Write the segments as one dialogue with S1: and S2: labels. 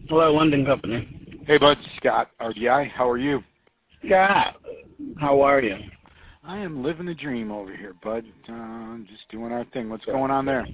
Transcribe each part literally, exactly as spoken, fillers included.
S1: Hello, London Company.
S2: Hey, bud. Scott, R D I. How are you?
S1: Scott, how are you?
S2: I am living the dream over here, bud. Uh, just doing our thing. What's going on there?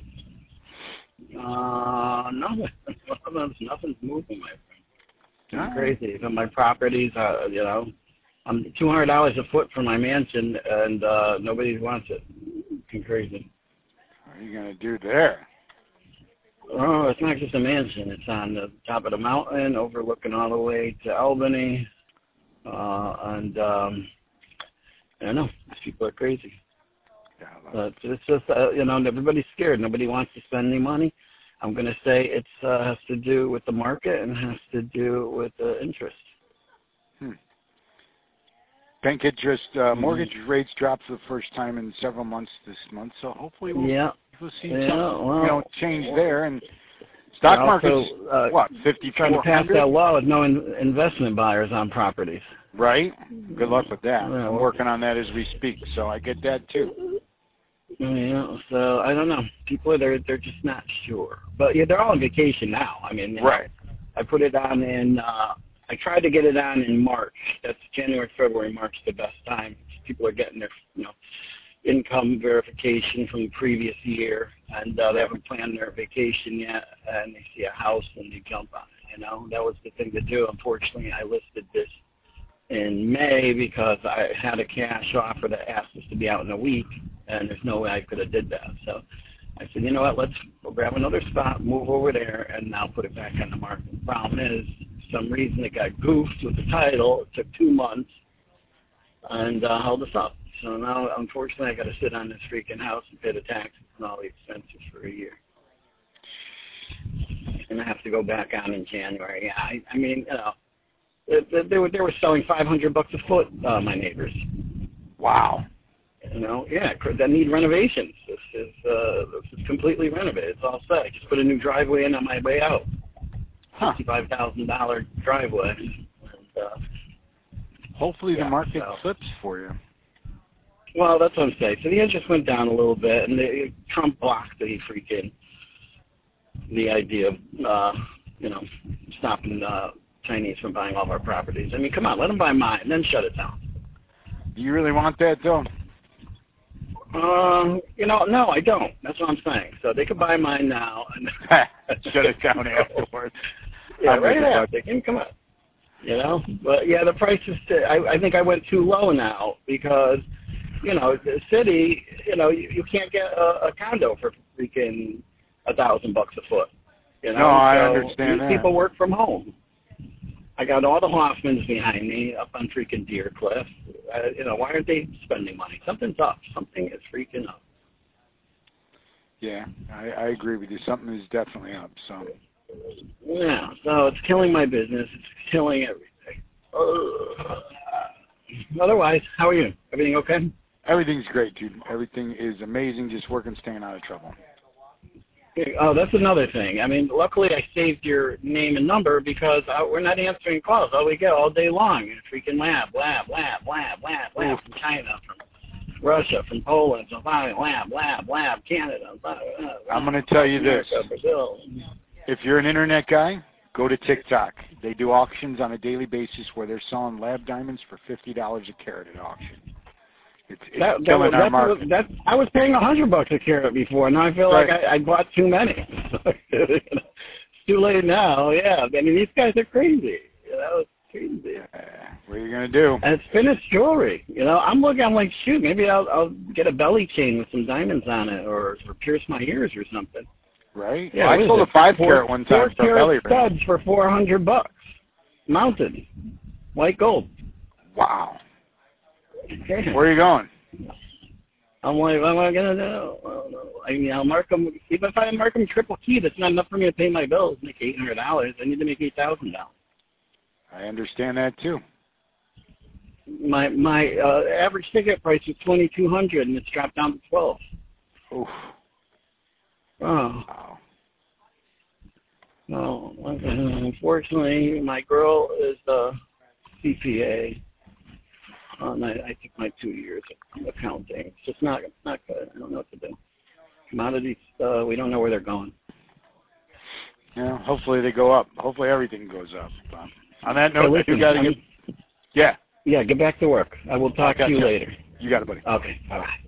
S1: Uh, nothing. Nothing's, nothing's moving, my friend. It's
S2: Ah.
S1: crazy. Even my properties, uh, you know, I'm two hundred dollars a foot for my mansion, and uh, nobody wants it. It's crazy.
S2: What are you going to do there?
S1: Oh, it's not just a mansion. It's on the top of the mountain, overlooking all the way to Albany. Uh, and, um, I don't know. These people are crazy.
S2: Yeah,
S1: But it's just, uh, you know, everybody's scared. Nobody wants to spend any money. I'm going to say it uh, has to do with the market and has to do with the interest.
S2: Hmm. Bank interest, uh, mortgage
S1: Mm-hmm.
S2: rates dropped for the first time in several months this month, so hopefully we'll,
S1: Yeah.
S2: we'll see
S1: Yeah,
S2: some
S1: well,
S2: you know, change there. And stock
S1: also,
S2: market's,
S1: uh,
S2: what,
S1: trying to
S2: fifty-four
S1: pass
S2: hundred?
S1: that law with no in- investment buyers on properties.
S2: Right? Good luck with that.
S1: Yeah,
S2: I'm
S1: well,
S2: working on that as we speak, so I get that too.
S1: Yeah, so I don't know. People are they're they're just not sure. But yeah, they're all on vacation now. I mean, you know,
S2: Right.
S1: I put it on in. Uh, I tried to get it on in March. That's January, February, March, the best time. People are getting their you know income verification from the previous year, and uh, they haven't planned their vacation yet, and they see a house and they jump on it. You know, that was the thing to do. Unfortunately, I listed this in May because I had a cash offer that asked us to be out in a week, and there's no way I could have did that. So I said, you know what, let's we'll grab another spot, move over there, and now put it back on the market. The problem is, for some reason it got goofed with the title. It took two months and uh, held us up. So now, unfortunately, I got to sit on this freaking house and pay the taxes and all the expenses for a year. And I have to go back on in January. Yeah, I, I mean, you know, they, they were they were selling five hundred bucks a foot. Uh, my neighbors.
S2: Wow.
S1: You know, yeah, that need renovations. This is uh, this is completely renovated. It's all set. I just put a new driveway in on my way out.
S2: Huh.
S1: Fifty-five thousand dollar driveway. And, uh,
S2: Hopefully
S1: yeah,
S2: the market
S1: so.
S2: flips for you.
S1: Well, that's what I'm saying. So the interest went down a little bit, and the, Trump blocked the freaking the idea of uh, you know stopping uh, Chinese from buying all of our properties. I mean, come on, let them buy mine, then shut it down.
S2: Do you really want that, though?
S1: Um, you know, no, I don't. That's what I'm saying. So they could buy mine now and
S2: shut it down afterwards.
S1: Yeah,
S2: I'm
S1: right
S2: with you,
S1: now.
S2: bud.
S1: They can come on. You know, but yeah, the prices. I, I think I went too low now because, you know, the city. You know, you, you can't get a, a condo for freaking a thousand bucks a foot. You know,
S2: No, I
S1: so
S2: understand
S1: these
S2: that.
S1: people work from home. I got all the Hoffmans behind me up on freaking Deer Cliff. Uh, you know, why aren't they spending money? Something's up. Something is freaking up.
S2: Yeah, I, I agree with you. Something is definitely up. So.
S1: Yeah, so it's killing my business. It's killing everything. Uh, otherwise, how are you? Everything okay?
S2: Everything's great, dude. Everything is amazing. Just working, staying out of trouble.
S1: Oh, that's another thing. I mean, luckily I saved your name and number because uh, we're not answering calls. All we get all day long is freaking lab, lab, lab, lab, lab, lab from China, from Russia, from Poland, from lab, lab, lab, Canada. Blah, blah, blah,
S2: I'm going to tell you
S1: America,
S2: this.
S1: Brazil.
S2: If you're an internet guy, go to TikTok. They do auctions on a daily basis where they're selling lab diamonds for fifty dollars a carat at auction. It's, it's
S1: That, that,
S2: killing
S1: was,
S2: our market.
S1: that, I was paying a hundred bucks a carat before. Now I feel
S2: Right.
S1: like I, I bought too many. It's too late now. Yeah, I mean these guys are crazy. You know, it's crazy.
S2: Uh, what are you going to do?
S1: And it's finished jewelry. You know, I'm looking. I'm like, shoot, maybe I'll, I'll get a belly chain with some diamonds on it, or, or pierce my ears or something.
S2: Right?
S1: Yeah,
S2: well, I
S1: what
S2: sold
S1: is
S2: a
S1: it?
S2: five
S1: Four-
S2: carat one time for a belly
S1: Four carat
S2: ring.
S1: studs for four hundred bucks, mounted, white gold.
S2: Wow.
S1: Yeah.
S2: Where are you going?
S1: I'm like, what am I gonna do? Well, no. I mean, I'll mark them. Even if I mark them triple key, that's not enough for me to pay my bills. Make eight hundred dollars. I need to make eight thousand dollars.
S2: I understand that too.
S1: My my uh, average ticket price is twenty two hundred, and it's dropped down to twelve.
S2: Oof.
S1: Oh.
S2: Wow.
S1: No, unfortunately, my girl is a C P A. Um, I, I took my two years of accounting. It's just not not good. I don't know what to do. Commodities, uh, we don't know where they're going.
S2: You know, hopefully they go up. Hopefully everything goes up. Um, on that
S1: Hey,
S2: note,
S1: listen,
S2: you got to
S1: I'm-
S2: get. Yeah.
S1: Yeah, get back to work. I will talk
S2: I got
S1: to you
S2: you.
S1: later.
S2: You got it, buddy.
S1: Okay, bye-bye.